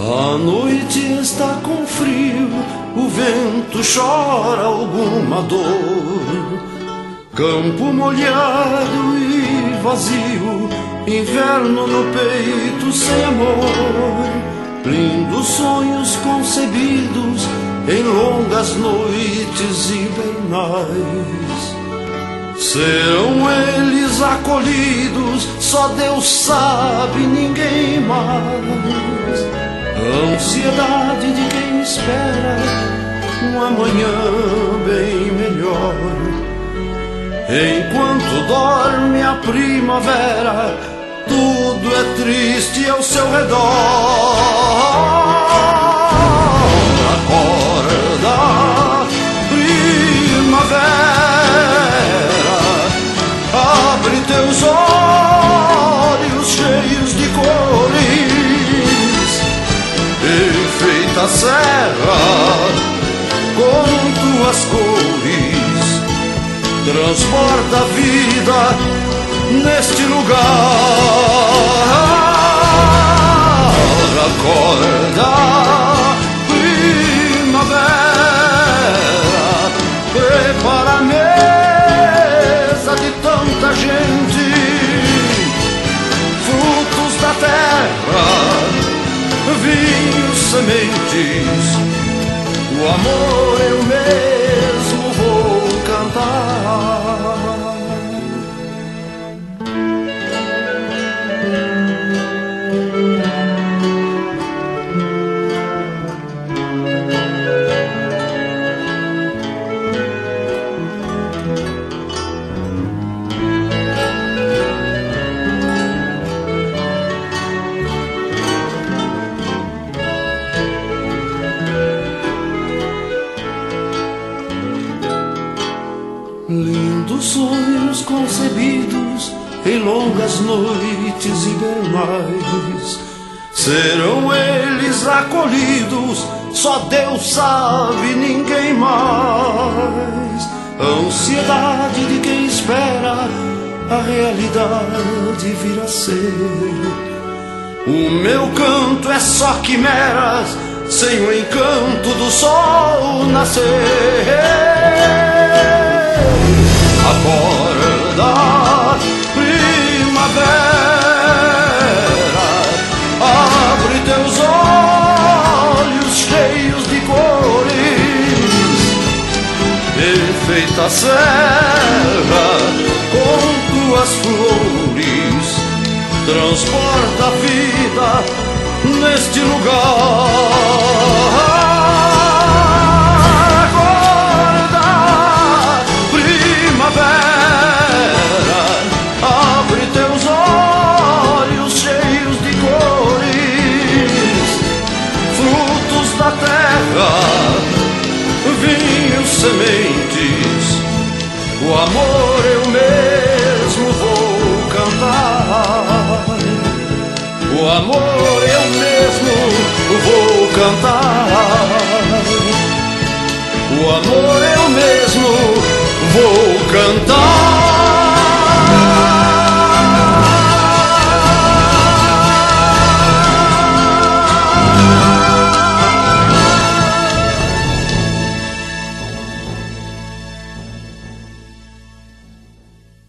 A noite está com frio, o vento chora alguma dor. Campo molhado e vazio, inverno no peito sem amor. Lindos sonhos concebidos em longas noites hibernais. Serão eles acolhidos, só Deus sabe, ninguém mais. A ansiedade de quem espera um amanhã bem melhor. Enquanto dorme a primavera, tudo é triste ao seu redor. Acorda, primavera, abre teus olhos cheios de cores, enfeita a serra com tuas cores, transporta a vida neste lugar. Acorda, primavera, prepara a mesa de tanta gente, frutos da terra, vinhos, sementes, o amor eu mesmo vou cantar. Lindos sonhos concebidos em longas noites hibernais. Serão eles acolhidos, só Deus sabe, ninguém mais. A ansiedade de quem espera a realidade vir a ser. O meu canto é só quimeras, sem o encanto do sol nascer. Acorda, primavera, abre teus olhos cheios de cores, enfeita a serra com tuas flores, transporta a vida neste lugar. Abre teus olhos cheios de cores, frutos da terra, vinhos, sementes, o amor eu mesmo vou cantar. O amor eu mesmo vou cantar. O amor